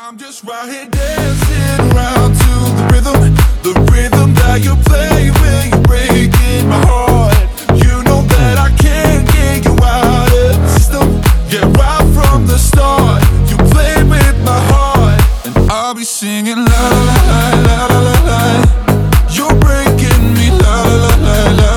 I'm just right here dancing around to the rhythm that you play when you're breaking my heart. You know that I can't get you out of the system. Yeah, right from the start, you played with my heart, and I'll be singing la la la la la la la. You're breaking me la la la la la.